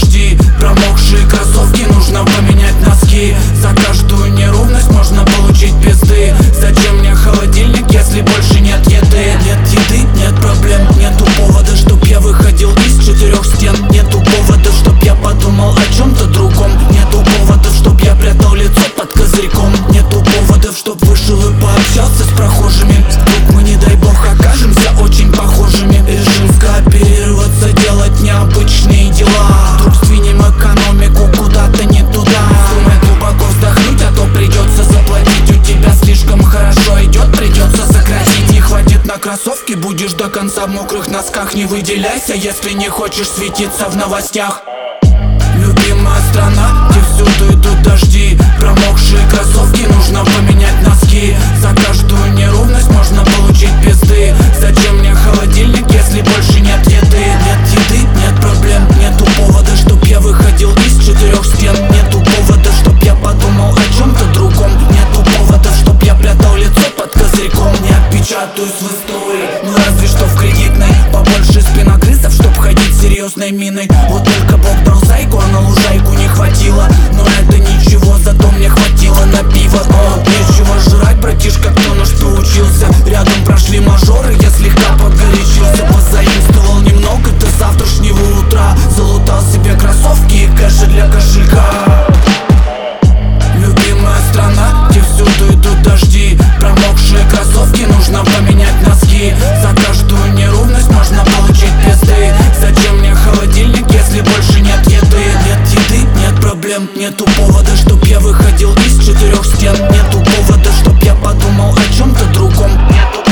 дожди. Промокшие кроссовки, нужно поменять носки. За каждую неровность можно получить пизды. Зачем мне холодильник, если больше нет еды? Нет еды, нет проблем, нету повода, чтоб я выходил из четырех стен. Нету поводов, чтоб я подумал о чем-то другом. Нету поводов, чтоб я прятал лицо под козырьком. Нету поводов, чтоб вышел и пообщался с прохожими. Вдруг мы, не дай бог, окажемся очень похожими. Решим скооперироваться, делать необычные дела. Вдруг сдвинем экономику куда-то не туда. Думай глубоко вздохнуть, а то придется заплатить. У тебя слишком хорошо идет, придется сократить. Не хватит на кроссовки, будешь до конца в мокрых носках. Не выделяйся, если не хочешь светиться в новостях. Любимая страна, где всюду идут дожди. Промокшие кроссовки, нужно поменять носки. За каждую неровность можно получить пизды. Зачем мне холодильник, если больше нет еды? Нет еды, нет проблем, нету повода, чтоб я выходил из четырех стен. Нету повода, чтоб я подумал о чем-то другом. Нету поводов, чтоб я прятал лицо под козырьком. Не отпечатаюсь в истории, ну разве что в кредитной. Побольше спиногрызов, чтоб ходить серьезной миной. Вот только Бог дал зайку, а на лужайку не хватило. Но это ничего, зато мне хватило на пиво. Нечего жрать, братишка, кто на что учился. Рядом прошли мажоры, я слегка погорячился. Позаимствовал немного до завтрашнего утра. Залутал себе кроссовки и кэши для кошелька. Любимая страна, где всюду идут дожди. Промокшие кроссовки, нужно поменять носки. За каждую неровность можно получить пизды. Зачем мне холодильник, если больше нет еды? Нет еды, нет проблем, нету повода, чтоб я выходил из четырех стен. Нету повода, чтоб я подумал о чем-то другом. Нету